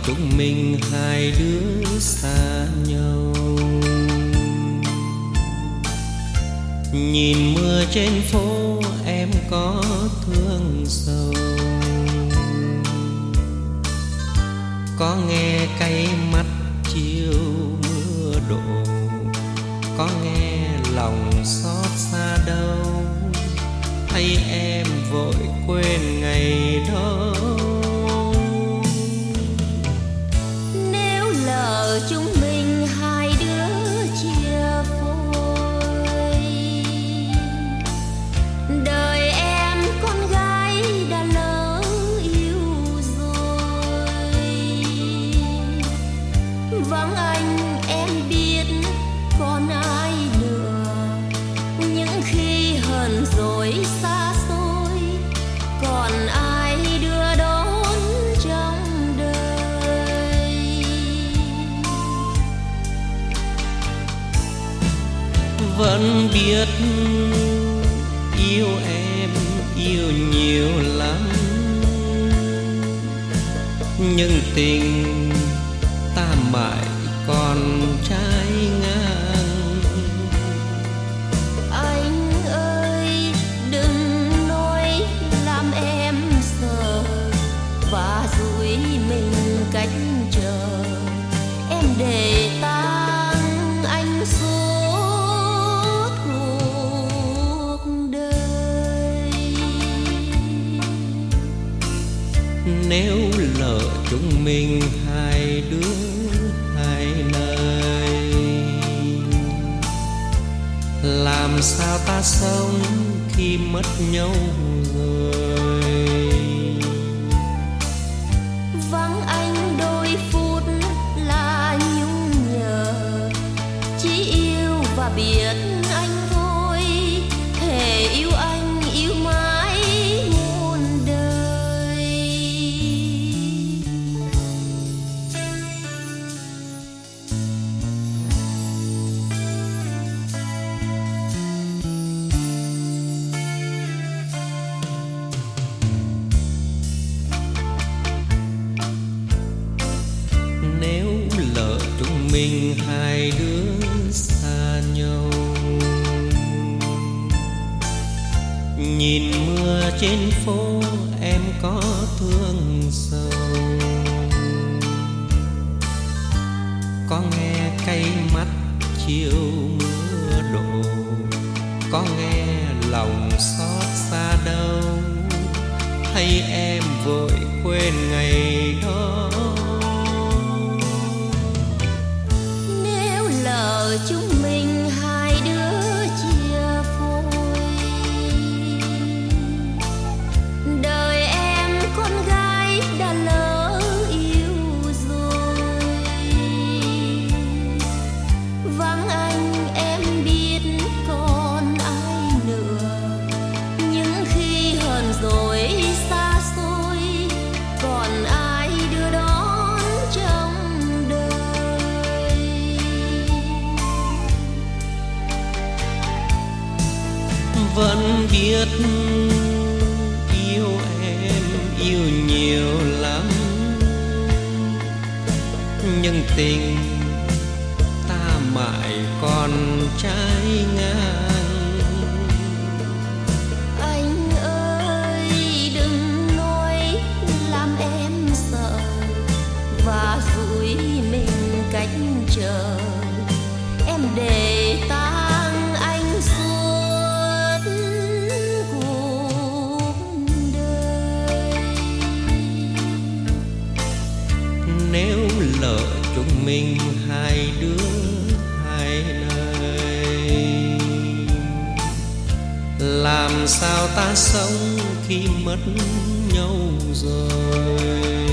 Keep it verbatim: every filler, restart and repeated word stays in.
chúng mình hai đứa xa nhau. Nhìn mưa trên phố em có thương sầu, có nghe cay mắt chiều mưa đổ, có nghe lòng xót xa đâu, hay em vội quên ngày đó. Nếu lỡ chúng mình hai đứa chia phôi, đời em con gái đã lỡ yêu rồi. Vắng anh em biết còn ai nữa, những khi hờn dỗi xa xôi, còn ai đưa đón trong đời. Vẫn biết yêu em yêu nhiều lắm, nhưng tình ta mãi còn trái ngang. Anh ơi đừng nói làm em sợ và dối mình cách chờ, em để tang anh suốt cuộc đời. Nếu lỡ chúng mình hai đứa hai nơi, làm sao ta sống khi mất nhau rồi. Vắng anh đôi phút là nhung nhớ, chỉ yêu và biết anh thôi, thề yêu anh yêu mãi muôn đời. Nếu lỡ chúng mình hai đứa xa nhau, nhìn mưa trên phố em có thương sầu, có nghe cay mắt chiều mưa đổ, có nghe lòng xót xa đâu, hay em vội quên ngày đó. Nếu lỡ chúng mình hai đứa chia phôi, đời em con gái đã lỡ yêu rồi. Vắng anh em biết còn ai nữa, những khi hờn dỗi xa xôi, còn ai đưa đón trong đời. Vẫn biết yêu em yêu nhiều lắm, nhưng tình ta mãi còn trái ngang. Anh ơi đừng nói làm em sợ và dối mình cách chờ, em để tang anh suốt cuộc đời. Nếu lỡ chúng mình hai đứa hai nơi, làm sao ta sống khi mất nhau rồi.